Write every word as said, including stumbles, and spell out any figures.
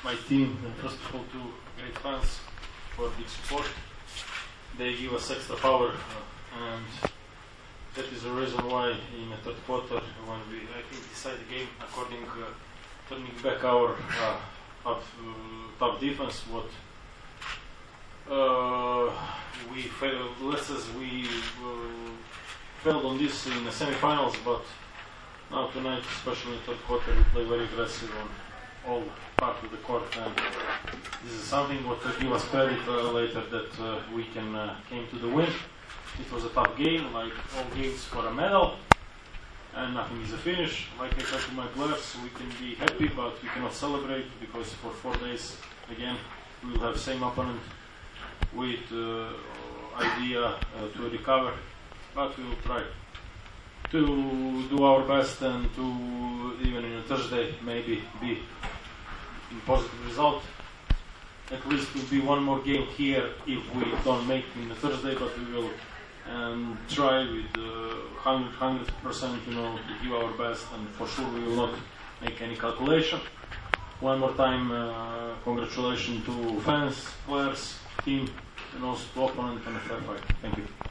my team, and first of all to great fans for big support. They give us extra power, uh, and that is the reason why in the third quarter, when we I think decide the game according uh, turning back our uh, up, uh, top defense, what uh, we failed, let's as we uh, failed on this in the semifinals, but now tonight, especially in the third quarter, we play very aggressive on all part of the court, and this is something what will give us credit uh, later that uh, we can uh, came to the win. It was a tough game, like all games for a medal, and nothing is a finish. Like I said to my players, we can be happy, but we cannot celebrate because for four days again we will have same opponent with uh, idea uh, to recover, but we will try to do our best and to even in a Thursday maybe be in positive result. At least will be one more game here if we don't make in the Thursday, but we will um, try with uh, one hundred percent, you know, to give our best, and for sure we will not make any calculation. One more time, uh, congratulations to fans, players, team, and also to opponent and a fair fight. Thank you.